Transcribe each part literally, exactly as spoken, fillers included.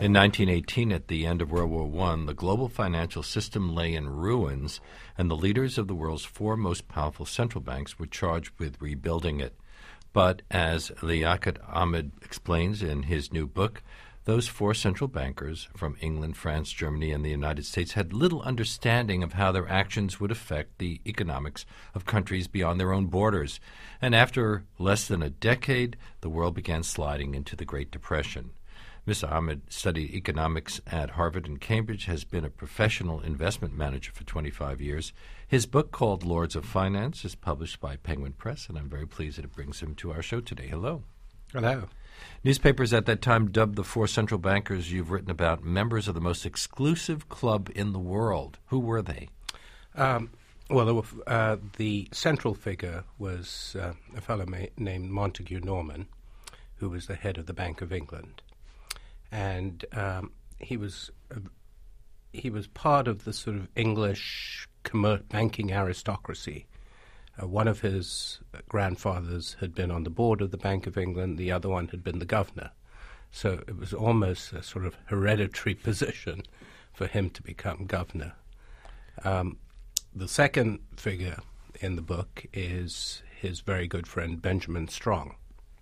In nineteen eighteen, at the end of World War One, the global financial system lay in ruins, and the leaders of the world's four most powerful central banks were charged with rebuilding it. But as Liaquat Ahamed explains in his new book, those four central bankers from England, France, Germany, and the United States had little understanding of how their actions would affect the economics of countries beyond their own borders. And after less than a decade, the world began sliding into the Great Depression. Mister Ahamed studied economics at Harvard and Cambridge, has been a professional investment manager for twenty-five years. His book, called Lords of Finance, is published by Penguin Press, and I'm very pleased that it brings him to our show today. Hello. Hello. Newspapers at that time dubbed the four central bankers you've written about members of the most exclusive club in the world. Who were they? Um, well, there were, uh, the central figure was uh, a fellow ma- named Montague Norman, who was the head of the Bank of England. And um, he was uh, he was part of the sort of English commer- banking aristocracy. Uh, one of his grandfathers had been on the board of the Bank of England. The other one had been the governor. So it was almost a sort of hereditary position for him to become governor. Um, the second figure in the book is his very good friend Benjamin Strong,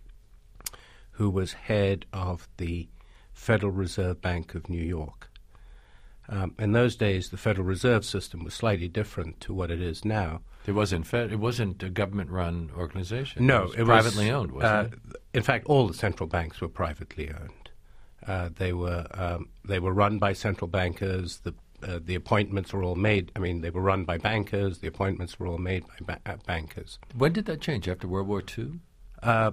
who was head of the Federal Reserve Bank of New York. Um, in those days, the Federal Reserve System was slightly different to what it is now. It wasn't fed, it wasn't a government-run organization. No, it was it privately was, owned, wasn't uh, it? In fact, all the central banks were privately owned. Uh, they were um, they were run by central bankers. The uh, the appointments were all made. I mean, they were run by bankers. The appointments were all made by ba- uh, bankers. When did that change? After World War Two? Uh,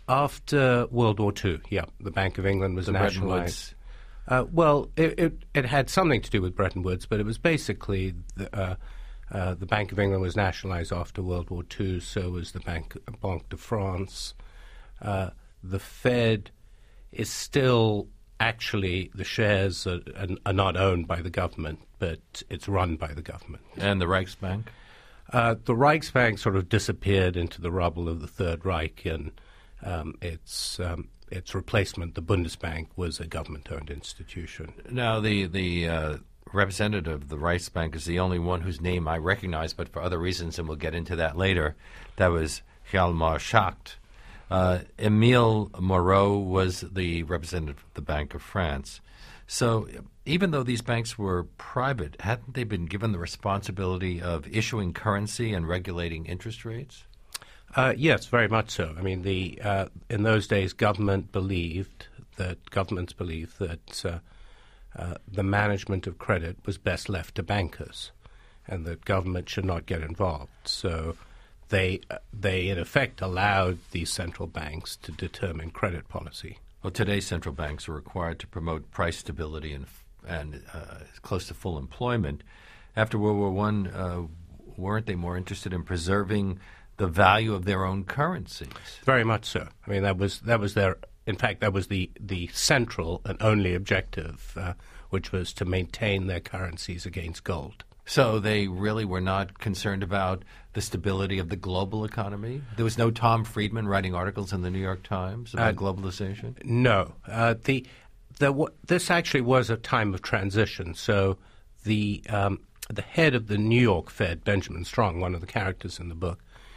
after World War Two, yeah, the Bank of England was The nationalized. Uh, well, it, it it had something to do with Bretton Woods, but it was basically the, uh, uh, the Bank of England was nationalized after World War Two. So was the Bank Banque de France. Uh, the Fed is still actually the shares are, are not owned by the government, but it's run by the government. And the Reichsbank? Uh, the Reichsbank sort of disappeared into the rubble of the Third Reich, and um, its um, its replacement, the Bundesbank, was a government-owned institution. Now, the the uh, representative of the Reichsbank is the only one whose name I recognize, but for other reasons, and we'll get into that later. That was Hjalmar Schacht. Uh, Emile Moreau was the representative of the Bank of France. So even though these banks were private, hadn't they been given the responsibility of issuing currency and regulating interest rates? Uh, yes, very much so. I mean, the uh, in those days, government believed that governments believed that uh, uh, the management of credit was best left to bankers, and that government should not get involved. So they uh, they in effect allowed these central banks to determine credit policy. Well, today central banks are required to promote price stability and and uh, close to full employment. After World War One, uh, weren't they more interested in preserving the value of their own currencies? Very much so. I mean, that was that was their. In fact, that was the the central and only objective, uh, which was to maintain their currencies against gold. So they really were not concerned about the stability of the global economy? There was no Tom Friedman writing articles in the New York Times about uh, globalization? No. Uh, the, the w- this actually was a time of transition. So the um, the head of the New York Fed, Benjamin Strong, one of the characters in the book,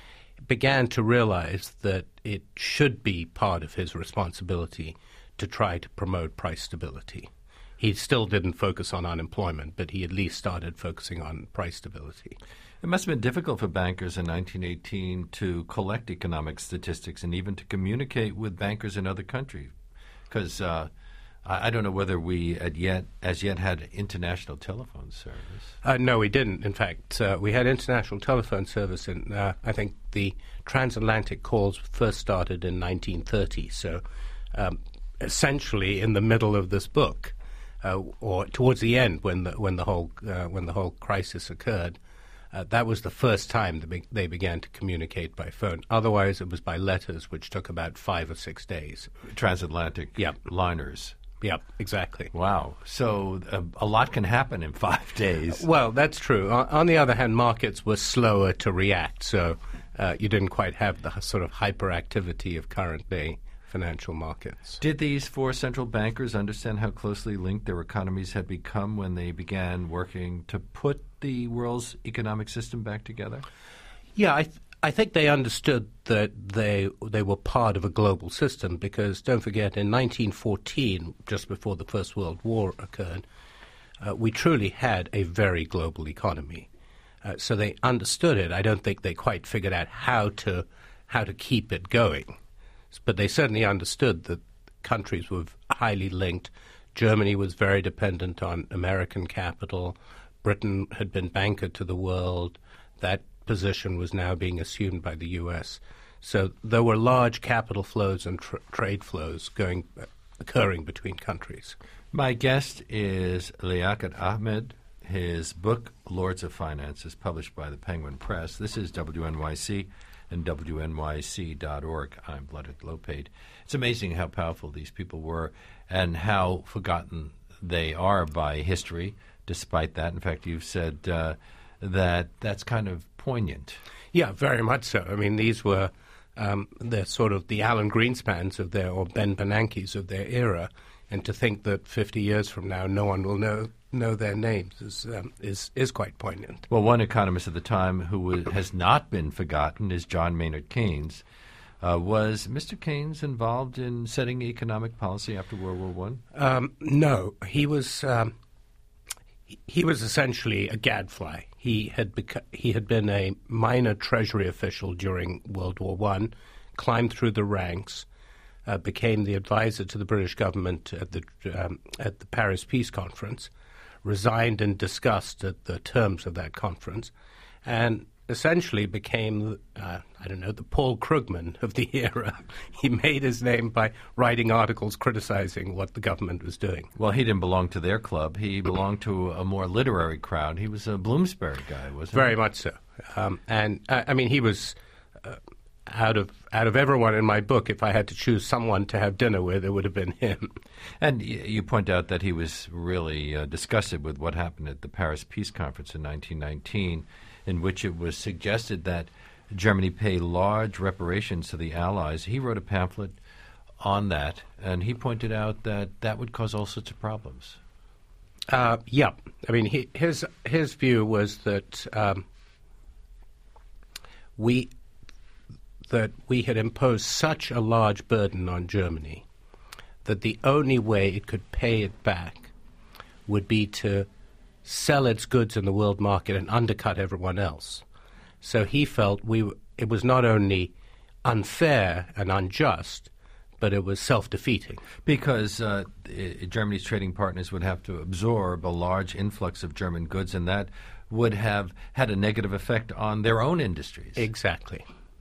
began to realize that it should be part of his responsibility to try to promote price stability. He still didn't focus on unemployment, but he at least started focusing on price stability. It must have been difficult for bankers in nineteen eighteen to collect economic statistics and even to communicate with bankers in other countries, because uh, I, I don't know whether we had yet, as yet had international telephone service. Uh, no, we didn't. In fact, uh, we had international telephone service, and uh, I think the transatlantic calls first started in nineteen thirty, so um, essentially in the middle of this book. Uh, or towards the end, when the when the whole uh, when the whole crisis occurred, uh, that was the first time they, be- they began to communicate by phone. Otherwise, it was by letters, which took about five or six days. Transatlantic yep. liners. Yep, exactly. Wow. So uh, a lot can happen in five days. Well, that's true. On, on the other hand, markets were slower to react. So uh, you didn't quite have the sort of hyperactivity of current-day financial markets. Did these four central bankers understand how closely linked their economies had become when they began working to put the world's economic system back together? Yeah, I, th- I think they understood that they they were part of a global system because, don't forget, in nineteen fourteen, just before the First World War occurred, uh, we truly had a very global economy. Uh, so they understood it. I don't think they quite figured out how to how to keep it going. But they certainly understood that countries were highly linked. Germany was very dependent on American capital. Britain had been banker to the world. That position was now being assumed by the U S. So there were large capital flows and tr- trade flows going uh, occurring between countries. My guest is Liaquat Ahamed. His book, Lords of Finance, is published by the Penguin Press. This is W N Y C and W N Y C dot org. I'm Blooded Lopate. It's amazing how powerful these people were and how forgotten they are by history, despite that. In fact, you've said uh, that that's kind of poignant. Yeah, very much so. I mean, these were um, they're sort of the Alan Greenspans of their, or Ben Bernankes of their era, and to think that fifty years from now no one will know know their names is um, is is quite poignant. Well, one economist at the time who was, has not been forgotten is John Maynard Keynes. Uh, was Mister Keynes involved in setting economic policy after World War One? Um, no, he was um, he, he was essentially a gadfly. He had beca- he had been a minor Treasury official during World War One, climbed through the ranks. Uh, became the advisor to the British government at the um, at the Paris Peace Conference, resigned in disgust at the terms of that conference, and essentially became, uh, I don't know, the Paul Krugman of the era. He made his name by writing articles criticizing what the government was doing. Well, he didn't belong to their club. He belonged to a more literary crowd. He was a Bloomsbury guy, wasn't he? Very much so. Um, and, uh, I mean, he was... Uh, Out of out of everyone in my book, if I had to choose someone to have dinner with, it would have been him. And y- you point out that he was really uh, disgusted with what happened at the Paris Peace Conference in nineteen nineteen, in which it was suggested that Germany pay large reparations to the Allies. He wrote a pamphlet on that, and he pointed out that that would cause all sorts of problems. Uh, yeah. I mean, he, his, his view was that um, we... that we had imposed such a large burden on Germany that the only way it could pay it back would be to sell its goods in the world market and undercut everyone else. So he felt we w- it was not only unfair and unjust, but it was self-defeating. Because uh, I- Germany's trading partners would have to absorb a large influx of German goods, and that would have had a negative effect on their own industries. Exactly.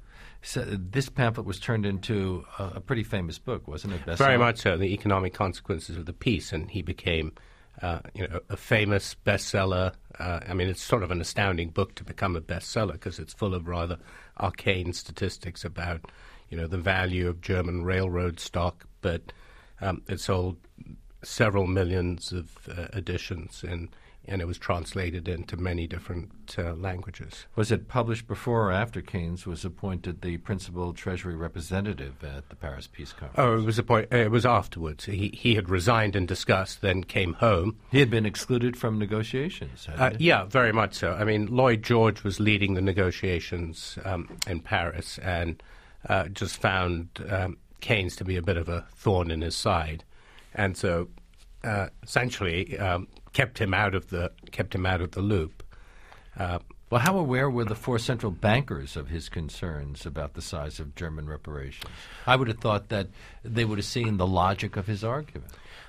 So this pamphlet was turned into a, a pretty famous book, wasn't it? Bestseller? Very much so, The Economic Consequences of the Peace, and he became uh, you know, a famous bestseller. Uh, I mean, it's sort of an astounding book to become a bestseller because it's full of rather arcane statistics about, you know, the value of German railroad stock, but um, it sold several millions of uh, editions, and and it was translated into many different uh, languages. Was it published before or after Keynes was appointed the principal Treasury representative at the Paris Peace Conference? Oh, it was a point. It was afterwards. He he had resigned in disgust, then came home. He had been excluded from negotiations, hadn't Uh, he? yeah, very much so. I mean, Lloyd George was leading the negotiations um, in Paris and uh, just found um, Keynes to be a bit of a thorn in his side, and so uh, essentially um, kept him out of the kept him out of the loop. Uh, Well, how aware were the four central bankers of his concerns about the size of German reparations? I would have thought that they would have seen the logic of his argument.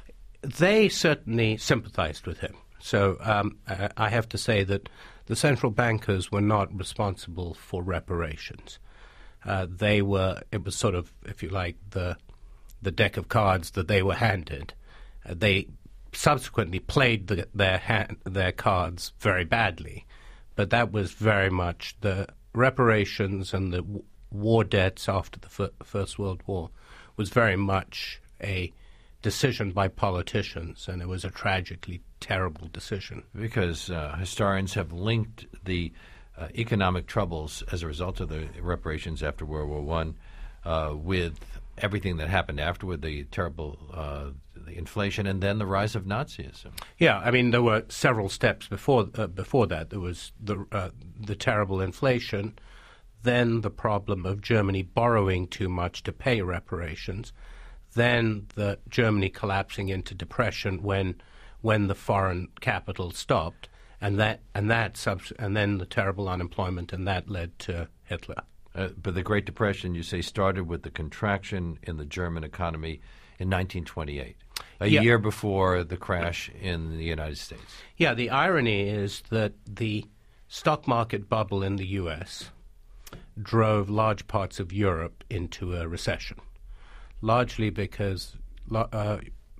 They certainly sympathized with him. So um, I I have to say that the central bankers were not responsible for reparations. Uh, they were, it was sort of, if you like, the the deck of cards that they were handed. Uh, they subsequently played the, their hand, their cards very badly, but that was very much the reparations and the w- war debts after the fir- First World War was very much a decision by politicians, and it was a tragically terrible decision. Because uh, historians have linked the uh, economic troubles as a result of the reparations after World War One, uh, with everything that happened afterward, the terrible uh, the inflation, and then the rise of Nazism. Yeah, I mean, there were several steps before uh, before that. There was the uh, the terrible inflation, then the problem of Germany borrowing too much to pay reparations, then the Germany collapsing into depression when when the foreign capital stopped, and that and that subs- and then the terrible unemployment, and that led to Hitler. Uh, but the Great Depression, you say, started with the contraction in the German economy in nineteen twenty-eight, a yeah. year before the crash in the United States. Yeah, the irony is that the stock market bubble in the U S drove large parts of Europe into a recession, largely because uh,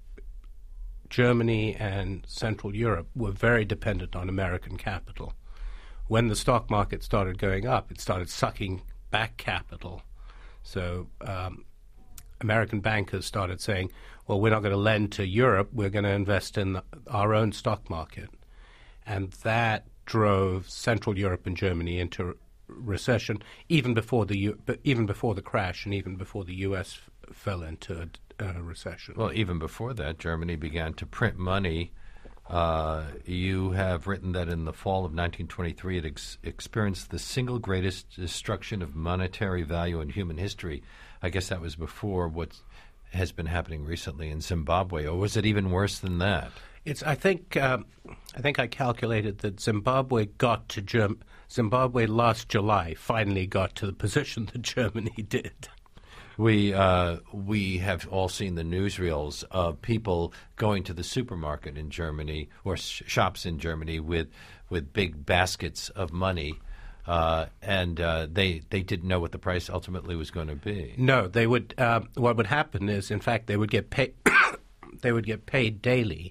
Germany and Central Europe were very dependent on American capital. When the stock market started going up, it started sucking back capital. So um, American bankers started saying, well, we're not going to lend to Europe, we're going to invest in the, our own stock market. And that drove Central Europe and Germany into recession, even before the U- even before the crash, and even before the U S f- fell into a, a recession. Well, even before that, Germany began to print money. Uh, you have written that in the fall of nineteen twenty-three, it ex- experienced the single greatest destruction of monetary value in human history. I guess that was before what has been happening recently in Zimbabwe, or was it even worse than that? It's. I think. Um, I think I calculated that Zimbabwe got to Germ- Zimbabwe last July. Finally, got to the position that Germany did. We uh, we have all seen the newsreels of people going to the supermarket in Germany or sh- shops in Germany with with big baskets of money, uh, and uh, they they didn't know what the price ultimately was going to be. No, they would. Uh, what would happen is, in fact, they would get paid. They would get paid daily,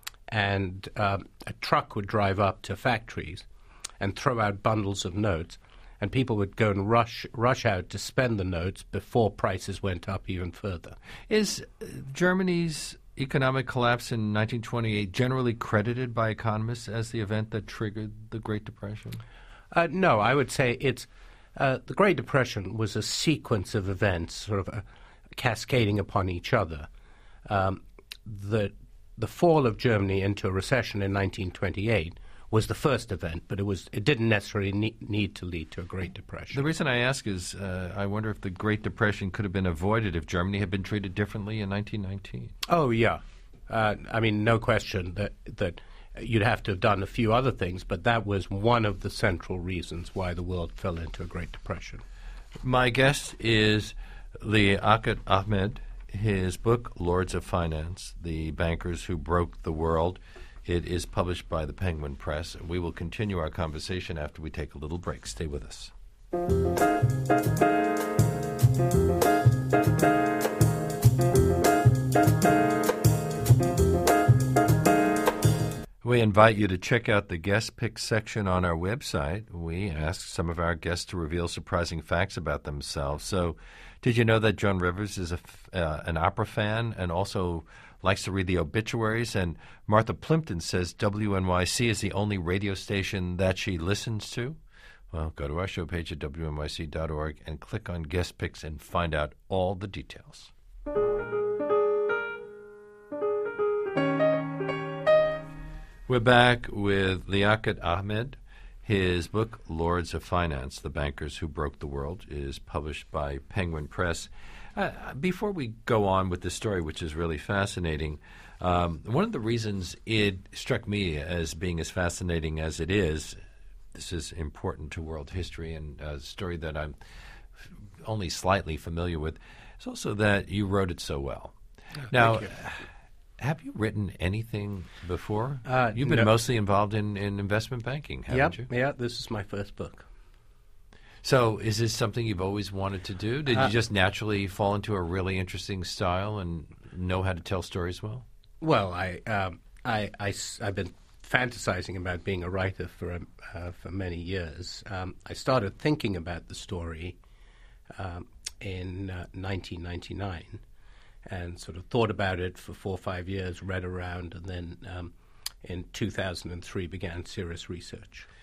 and um, a truck would drive up to factories and throw out bundles of notes. And people would go and rush rush out to spend the notes before prices went up even further. Is Germany's economic collapse in nineteen twenty-eight generally credited by economists as the event that triggered the Great Depression? Uh, no, I would say it's uh, the Great Depression was a sequence of events, sort of uh, cascading upon each other. Um, the the fall of Germany into a recession in nineteen twenty-eight was the first event, but it was it didn't necessarily need, need to lead to a Great Depression. The reason I ask is uh, I wonder if the Great Depression could have been avoided if Germany had been treated differently in nineteen nineteen. Oh, yeah. Uh, I mean, no question that that you'd have to have done a few other things, but that was one of the central reasons why the world fell into a Great Depression. My guest is Liaquat Ahamed. His book, Lords of Finance, The Bankers Who Broke the World, it is published by the Penguin Press. We will continue our conversation after we take a little break. Stay with us. We invite you to check out the guest pick section on our website. We ask some of our guests to reveal surprising facts about themselves. So, did you know that Joan Rivers is a, uh, an opera fan and also likes to read the obituaries? And Martha Plimpton says W N Y C is the only radio station that she listens to. Well, go to our show page at W N Y C dot org and click on Guest Picks and find out all the details. We're back with Liaquat Ahamed. His book, Lords of Finance, The Bankers Who Broke the World, is published by Penguin Press. Uh, before we go on with this story, which is really fascinating, um, one of the reasons it struck me as being as fascinating as it is, this is important to world history and a story that I'm only slightly familiar with, is also that you wrote it so well. Oh, now, thank you. Have you written anything before? Uh, You've been no. mostly involved in, in investment banking, haven't Yep, you? yeah, this is my first book. So is this something you've always wanted to do? Did Uh, you just naturally fall into a really interesting style and know how to tell stories well? Well, I, um, I, I, have been fantasizing about being a writer for, um, uh, for many years. Um, I started thinking about the story um, in uh, nineteen ninety-nine. And sort of thought about it for four or five years, read around, and then um, in two thousand three began serious research.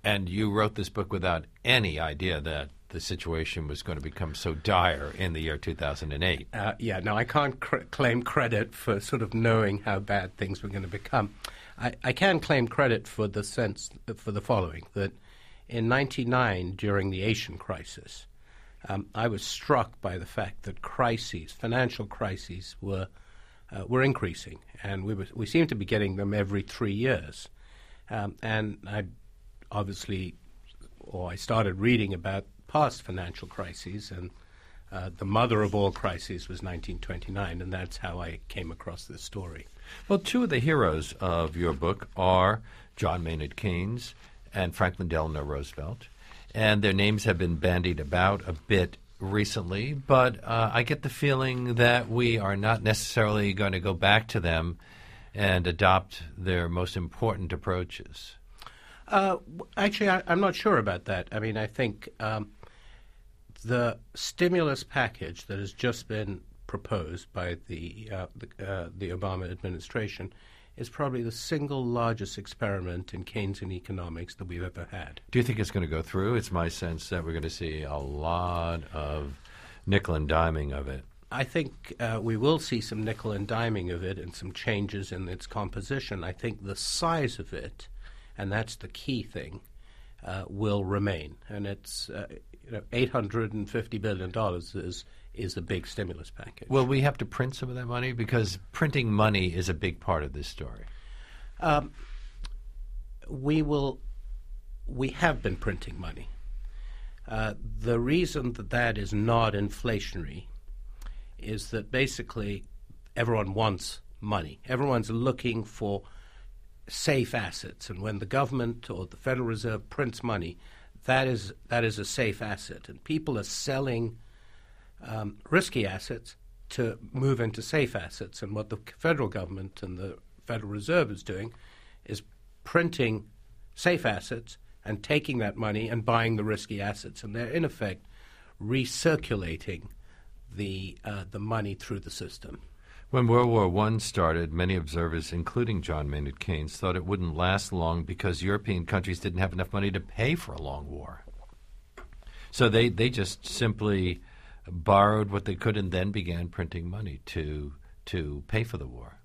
And you wrote this book without any idea that the situation was going to become so dire in the year two thousand eight. Uh, yeah, no, I can't cr- claim credit for sort of knowing how bad things were going to become. I, I can claim credit for the sense, for the following, that in ninety-nine, during the Asian crisis, um, I was struck by the fact that crises, financial crises, were uh, were increasing, and we were, we seemed to be getting them every three years. Um, and I obviously, or I started reading about past financial crises, and uh, the mother of all crises was nineteen twenty-nine, and that's how I came across this story. Well, two of the heroes of your book are John Maynard Keynes and Franklin Delano Roosevelt, and their names have been bandied about a bit recently, but uh, I get the feeling that we are not necessarily going to go back to them and adopt their most important approaches. Uh, actually, I, I'm not sure about that. I mean, I think um, the stimulus package that has just been proposed by the uh, the, uh, the Obama administration is probably the single largest experiment in Keynesian economics that we've ever had. Do you think it's going to go through? It's my sense that we're going to see a lot of nickel and diming of it. I think uh, we will see some nickel and diming of it and some changes in its composition. I think the size of it, and that's the key thing, uh, will remain. And it's uh, you know, eight hundred fifty billion dollars is is a big stimulus package. Will we have to print some of that money? Because printing money is a big part of this story. Um, we will. We have been printing money. Uh, the reason that that is not inflationary is that basically everyone wants money. Everyone's looking for safe assets, and when the government or the Federal Reserve prints money, that is that is a safe asset, and people are selling um, risky assets to move into safe assets. And what the federal government and the Federal Reserve is doing is printing safe assets and taking that money and buying the risky assets, and they're in effect recirculating the uh, the money through the system. When World War One started, many observers, including John Maynard Keynes, thought it wouldn't last long because European countries didn't have enough money to pay for a long war. So they, they just simply borrowed what they could and then began printing money to to pay for the war.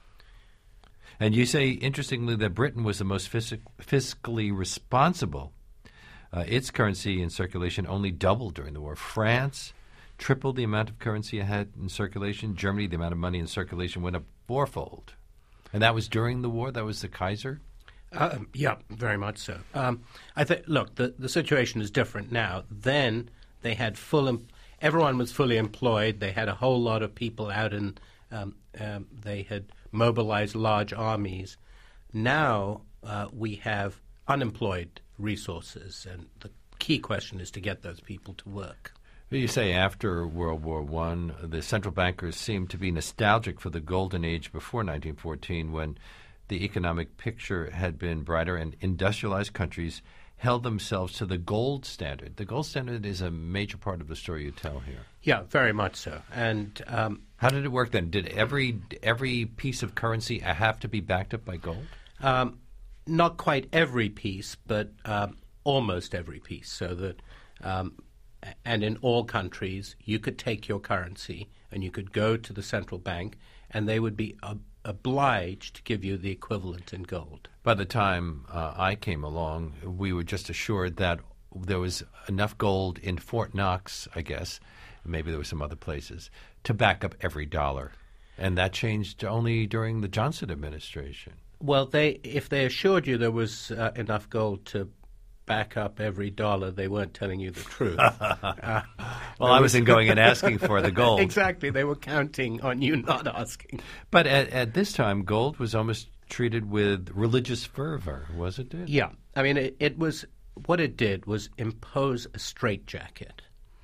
And you say, interestingly, that Britain was the most fisc- fiscally responsible. Uh, its currency in circulation only doubled during the war. France tripled the amount of currency it had in circulation. Germany, the amount of money in circulation went up fourfold. And that was during the war? That was the Kaiser? Uh, yeah, very much so. Um, I think. Look, the, the situation is different now. Then they had full. Em- everyone was fully employed. They had a whole lot of people out, and um, um, they had mobilized large armies. Now uh, we have unemployed resources, and the key question is to get those people to work. You say after World War One, the central bankers seemed to be nostalgic for the golden age before nineteen fourteen, when the economic picture had been brighter and industrialized countries held themselves to the gold standard. The gold standard is a major part of the story you tell here. Yeah, very much so. And um, how did it work then? Did every every piece of currency have to be backed up by gold? Um, not quite every piece, but um, almost every piece, so that um, and in all countries, you could take your currency and you could go to the central bank, and they would be ob- obliged to give you the equivalent in gold. By the time uh, I came along, we were just assured that there was enough gold in Fort Knox, I guess, maybe there were some other places, to back up every dollar. And that changed only during the Johnson administration. Well, they if they assured you there was uh, enough gold to back up every dollar, they weren't telling you the truth. uh, well, I wasn't going and asking for the gold. Exactly. They were counting on you not asking. But at, at this time, gold was almost treated with religious fervor, wasn't it? Yeah. I mean, it, it was what it did was impose a straitjacket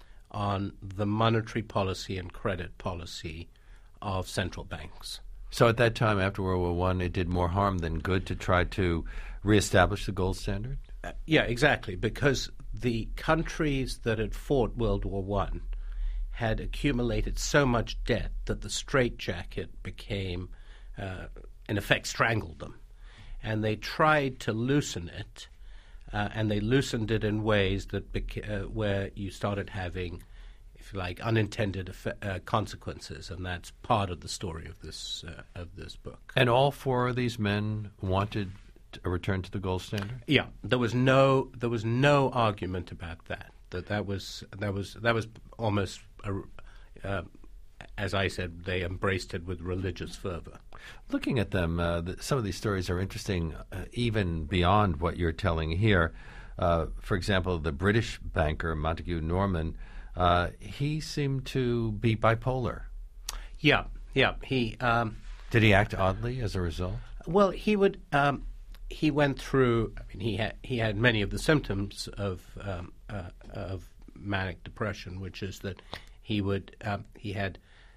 on the monetary policy and credit policy of central banks. So at that time, after World War One, it did more harm than good to try to reestablish the gold standard? Uh, yeah, exactly, because the countries that had fought World War One had accumulated so much debt that the straitjacket became, uh, in effect, strangled them. And they tried to loosen it uh, and they loosened it in ways that beca- uh, where you started having, if you like, unintended effect, uh, consequences, and that's part of the story of this uh, of this book. And all four of these men wanted a return to the gold standard? Yeah, there was no there was no argument about that. That that was that was that was almost a, uh, as I said, they embraced it with religious fervor. Looking at them, uh, the, some of these stories are interesting, uh, even beyond what you're telling here. Uh, for example, the British banker Montague Norman, uh, he seemed to be bipolar. Yeah, yeah. He um, did he act oddly as a result? Well, he would. Um, he went through. I mean, he had he had many of the symptoms of um, uh, of manic depression, which is that he would um, he had.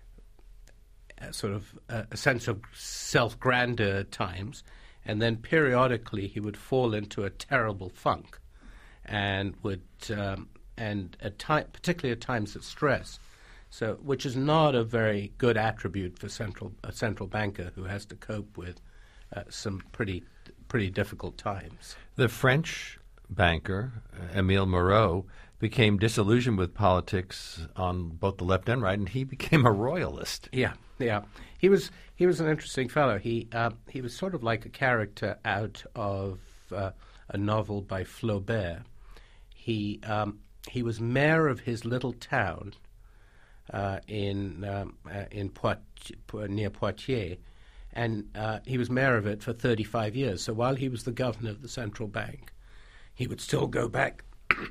A sort of uh, a sense of self-grandeur at times, and then periodically he would fall into a terrible funk, and would um, and at ti- particularly at times of stress, so which is not a very good attribute for central a central banker who has to cope with uh, some pretty pretty difficult times. The French banker uh, Émile Moreau became disillusioned with politics on both the left and right, and he became a royalist. Yeah. Yeah, he was he was an interesting fellow. He uh, he was sort of like a character out of uh, a novel by Flaubert. He um, he was mayor of his little town uh, in um, uh, in Poit- near Poitiers, and uh, he was mayor of it for thirty-five years. So while he was the governor of the central bank, he would still go back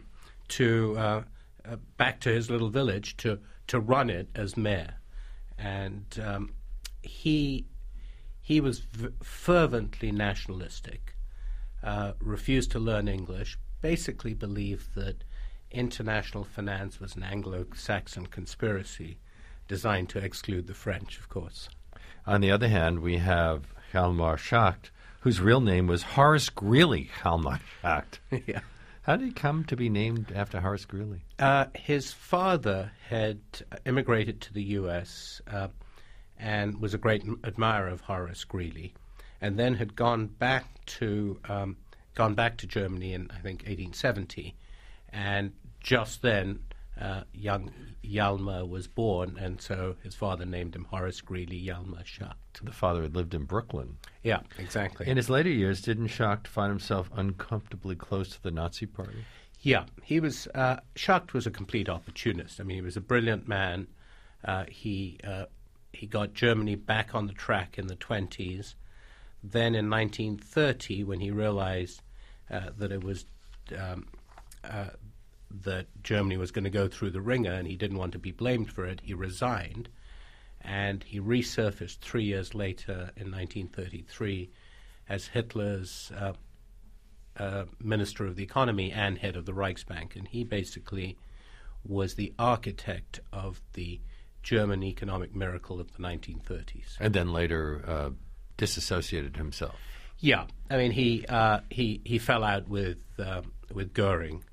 to uh, uh, back to his little village to to run it as mayor. And um, he he was v- fervently nationalistic, uh, refused to learn English, basically believed that international finance was an Anglo-Saxon conspiracy designed to exclude the French, of course. On the other hand, we have Hjalmar Schacht, whose real name was Horace Greeley Hjalmar Schacht. Yeah. How did he come to be named after Horace Greeley? Uh, his father had immigrated to the U S uh, and was a great m- admirer of Horace Greeley, and then had gone back to um, gone back to Germany in I think eighteen seventy, and just then uh, young Hjalmar was born, and so his father named him Horace Greeley Hjalmar Schacht. The father had lived in Brooklyn. Yeah, exactly. In his later years, didn't Schacht find himself uncomfortably close to the Nazi Party? Yeah, he was. Uh, Schacht was a complete opportunist. I mean, he was a brilliant man. Uh, he uh, he got Germany back on the track in the twenties. Then in nineteen thirty, when he realized uh, that it was um, uh, that Germany was going to go through the ringer, and he didn't want to be blamed for it, he resigned, and he resurfaced three years later in nineteen thirty-three as Hitler's uh, uh, Minister of the Economy and head of the Reichsbank, and he basically was the architect of the German economic miracle of the nineteen thirties. And then later uh, disassociated himself. Yeah, I mean he uh, he he fell out with uh, with Goering,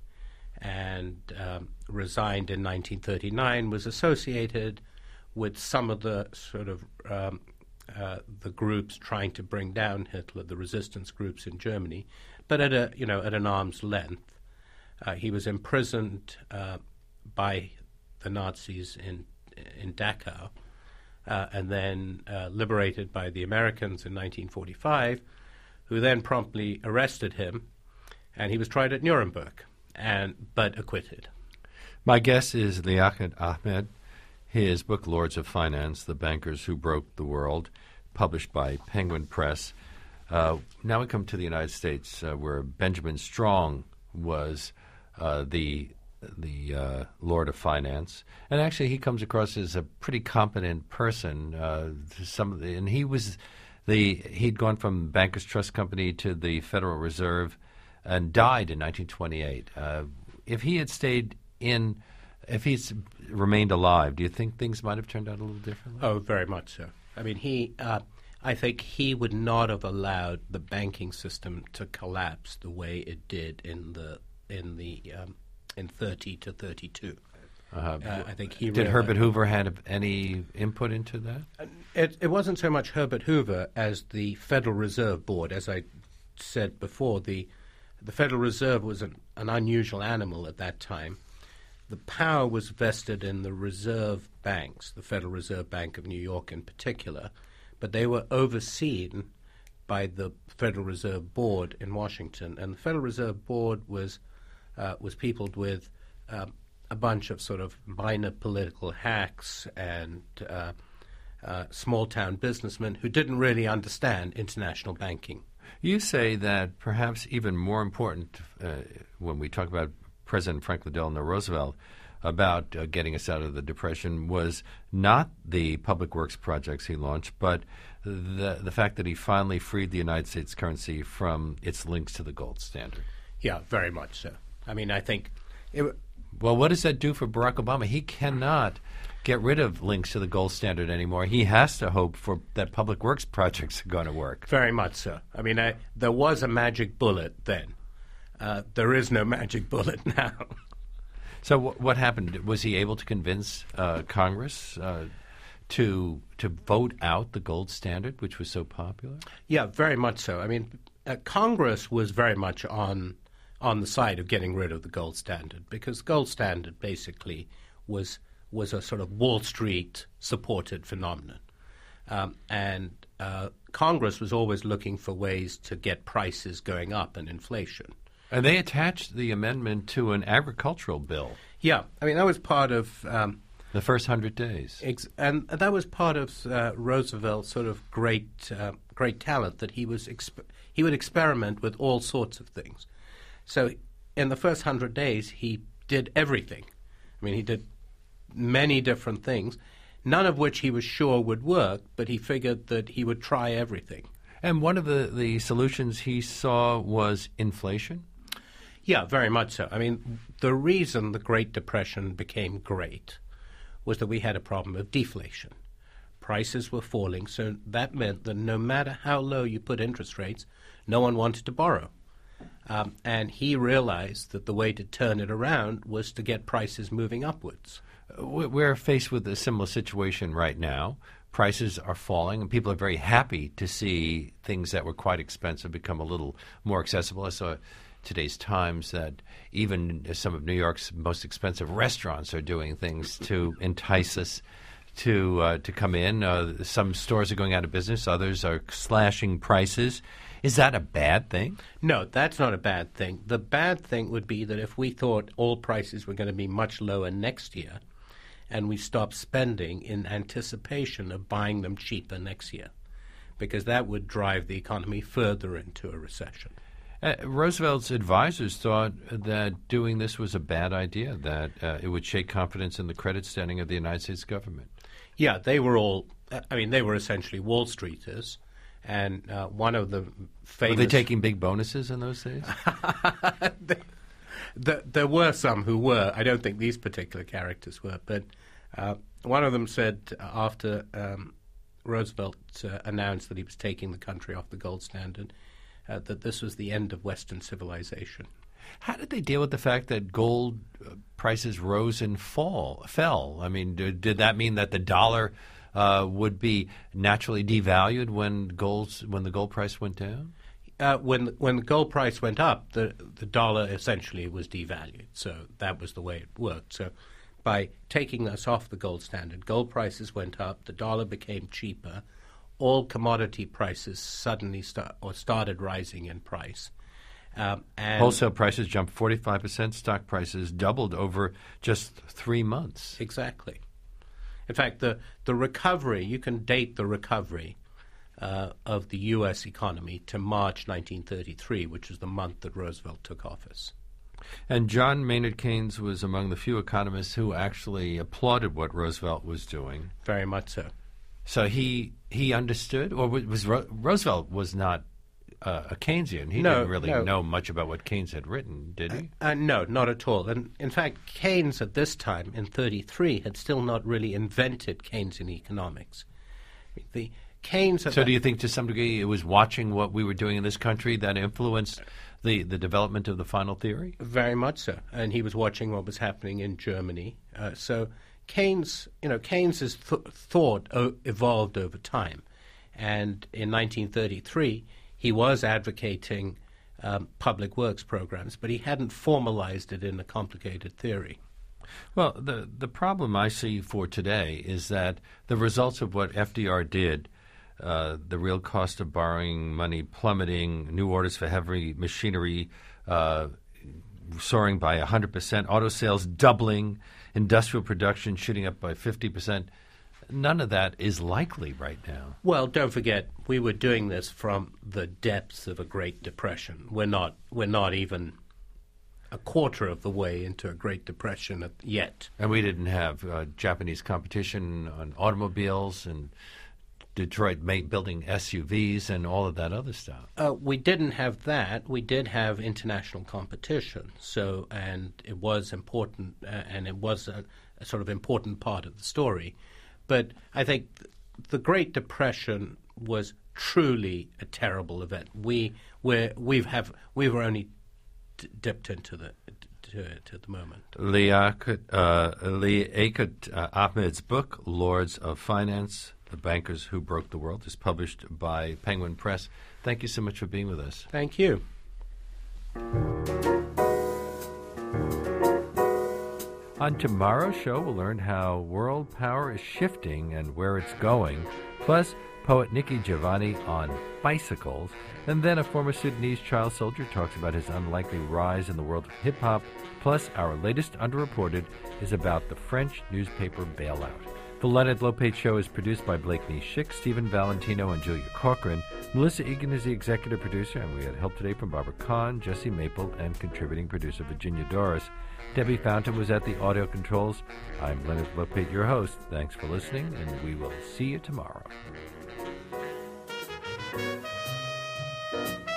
and um, resigned in nineteen thirty-nine. Was associated with some of the sort of um, uh, the groups trying to bring down Hitler, the resistance groups in Germany, but at a you know at an arm's length. Uh, he was imprisoned uh, by the Nazis in in Dachau, uh, and then uh, liberated by the Americans in nineteen forty-five, who then promptly arrested him, and he was tried at Nuremberg, and but acquitted. My guess is Liaquat Ahamed. His book, Lords of Finance, The Bankers Who Broke the World, published by Penguin Press. Uh, now we come to the United States, uh, where Benjamin Strong was uh, the the uh, Lord of Finance. And actually, he comes across as a pretty competent person. Uh, some of the, and he was the he'd gone from Bankers Trust Company to the Federal Reserve and died in nineteen twenty-eight. Uh, if he had stayed in If he's remained alive, do you think things might have turned out a little differently? Oh, very much so. I mean, he, uh, I think he would not have allowed the banking system to collapse the way it did in the in the um, in thirty to thirty-two. Uh, uh, I think he did realized, Herbert Hoover have any input into that? It, it wasn't so much Herbert Hoover as the Federal Reserve Board, as I said before. The the Federal Reserve was an, an unusual animal at that time. The power was vested in the reserve banks, the Federal Reserve Bank of New York in particular, but they were overseen by the Federal Reserve Board in Washington. And the Federal Reserve Board was uh, was peopled with um, a bunch of sort of minor political hacks and uh, uh, small-town businessmen who didn't really understand international banking. You say that perhaps even more important uh, when we talk about President Franklin Delano Roosevelt about uh, getting us out of the Depression was not the public works projects he launched, but the the fact that he finally freed the United States currency from its links to the gold standard. Yeah, very much so. I mean, I think it w- Well, what does that do for Barack Obama? He cannot get rid of links to the gold standard anymore. He has to hope for that public works projects are going to work. Very much so. I mean, I, there was a magic bullet then. Uh, there is no magic bullet now. So w- what happened? Was he able to convince uh, Congress uh, to to vote out the gold standard, which was so popular? Yeah, very much so. I mean, uh, Congress was very much on on the side of getting rid of the gold standard because the gold standard basically was was a sort of Wall Street supported phenomenon, um, and uh, Congress was always looking for ways to get prices going up and inflation. And they attached the amendment to an agricultural bill. Yeah, I mean that was part of um, the first hundred days, ex- and that was part of uh, Roosevelt's sort of great uh, great talent that he was exp- he would experiment with all sorts of things. So in the first hundred days, he did everything. I mean, he did many different things, none of which he was sure would work, but he figured that he would try everything. And one of the, the solutions he saw was inflation? Yeah, very much so. I mean, the reason the Great Depression became great was that we had a problem of deflation. Prices were falling, so that meant that no matter how low you put interest rates, no one wanted to borrow. Um, and he realized that the way to turn it around was to get prices moving upwards. We're faced with a similar situation right now. Prices are falling, and people are very happy to see things that were quite expensive become a little more accessible. I saw today's Times that even some of New York's most expensive restaurants are doing things to entice us to uh, to come in. Uh, some stores are going out of business. Others are slashing prices. Is that a bad thing? No, that's not a bad thing. The bad thing would be that if we thought oil prices were going to be much lower next year and we stopped spending in anticipation of buying them cheaper next year, because that would drive the economy further into a recession. Uh, Roosevelt's advisors thought that doing this was a bad idea, that uh, it would shake confidence in the credit standing of the United States government. Yeah, they were all, I mean, they were essentially Wall Streeters. And uh, one of the famous... Were they taking big bonuses in those days? the, the, there were some who were. I don't think these particular characters were. But uh, one of them said after um, Roosevelt uh, announced that he was taking the country off the gold standard, uh, that this was the end of Western civilization. How did they deal with the fact that gold uh, prices rose and fall, fell? I mean, did, did that mean that the dollar... Uh, would be naturally devalued when gold when the gold price went down? Uh, when when the gold price went up, the the dollar essentially was devalued. So that was the way it worked. So by taking us off the gold standard, gold prices went up, the dollar became cheaper, all commodity prices suddenly start, or started rising in price. Um, and wholesale prices jumped forty-five percent. Stock prices doubled over just three months. Exactly. In fact, the, the recovery, you can date the recovery uh, of the U S economy to March nineteen thirty-three, which is the month that Roosevelt took office. And John Maynard Keynes was among the few economists who actually applauded what Roosevelt was doing. Very much so. So he he understood, or was Ro- Roosevelt was not uh, a Keynesian. He no, didn't really no. know much about what Keynes had written, did he? Uh, uh, no, not at all. And in fact, Keynes at this time, in thirty-three, had still not really invented Keynesian economics. The Keynes. So do you think to some degree it was watching what we were doing in this country that influenced the, the development of the final theory? Very much so. And he was watching what was happening in Germany. Uh, so Keynes, you know, Keynes's th- thought o- evolved over time. And in nineteen thirty-three, he was advocating um, public works programs, but he hadn't formalized it in a complicated theory. Well, the the problem I see for today is that the results of what F D R did, uh, the real cost of borrowing money plummeting, new orders for heavy machinery uh, soaring by one hundred percent, auto sales doubling, industrial production shooting up by fifty percent, none of that is likely right now. Well, don't forget, we were doing this from the depths of a Great Depression. We're not, we're not even a quarter of the way into a Great Depression at, yet. And we didn't have uh, Japanese competition on automobiles and Detroit ma- building S U Vs and all of that other stuff. Uh, we didn't have that. We did have international competition. So, and it was important, uh, and it was a, a sort of important part of the story. But I think th- the Great Depression was truly a terrible event. We we we have we were only d- dipped into the to it at the moment. Liaquat uh, Liaquat uh, Ahmed's book, Lords of Finance: The Bankers Who Broke the World, is published by Penguin Press. Thank you so much for being with us. Thank you. On tomorrow's show, we'll learn how world power is shifting and where it's going, plus poet Nikki Giovanni on bicycles, and then a former Sudanese child soldier talks about his unlikely rise in the world of hip-hop, plus our latest underreported is about the French newspaper bailout. The Leonard Lopate Show is produced by Blakeney Schick, Stephen Valentino, and Julia Corcoran. Melissa Egan is the executive producer, and we had help today from Barbara Kahn, Jesse Maple, and contributing producer Virginia Doris. Debbie Fountain was at the audio controls. I'm Leonard Lopate, your host. Thanks for listening, and we will see you tomorrow.